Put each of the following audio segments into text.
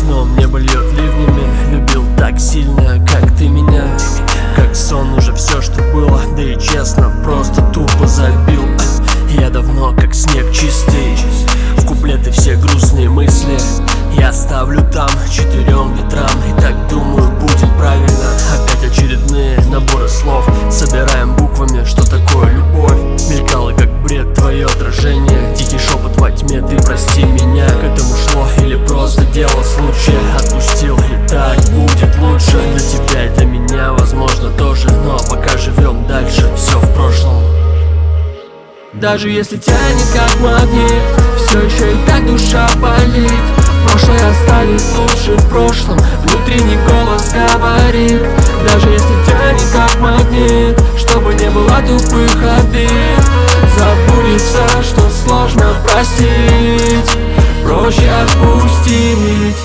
окном небо льет ливнями. Любил так сильно, как ты меня. Как сон уже все, что было, да и честно, просто тупо забил. Я давно как снег чистый, в куплеты все грустные мысли я ставлю там 4 литрам. И так думаю, будет правильно. Опять очередные наборы слов собираем буквами, что такое любовь. Мелькало как бред твое отражение, тихий шепот во тьме, ты прости меня. К этому шло или просто дело случая? Отпустил, и так будет лучше. Для тебя и для меня, возможно, тоже. Но пока живем дальше, все в прошлом. Даже если тянет как магнит, все еще и так душа болит. Прошлое останется лучше в прошлом, внутренний голос говорит. Даже если тянет как магнит, чтобы не было тупых обид. Забудется, что сложно простить, проще отпустить.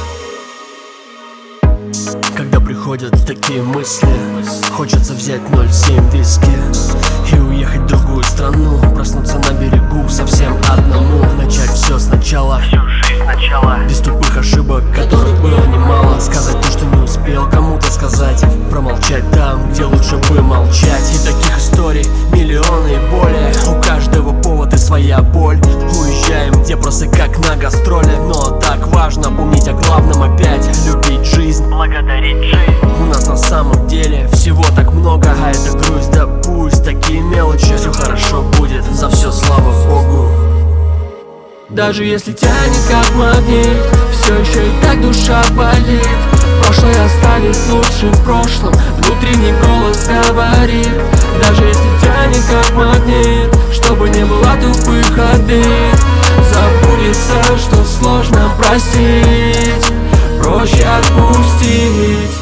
Когда приходят такие мысли, хочется взять 0,7 виски и уехать в другую страну, проснуться на берегу совсем одному, начать все сначала, всю жизнь сначала, без тупых ошибок, которых было немало. Сказать то, что не успел кому-то сказать, промолчать там, где лучше бы молчать. И таких историй миллионы и более, у каждого повод и своя боль. Уезжаем, где просто как на гастроли, но так важно помнить о главном опять: любить жизнь, благодарить жизнь. У нас на самом деле всего так много, а это грусть, да пусть такие мелочи. Все хорошо будет, за все слава Богу. Даже если тянет как магнит, все еще и так душа болит. Прошлое останется лучше в прошлом, внутренний голос говорит. Даже если тянет как магнит, чтобы не было тупых обид. Забудется, что сложно простить, проще отпустить.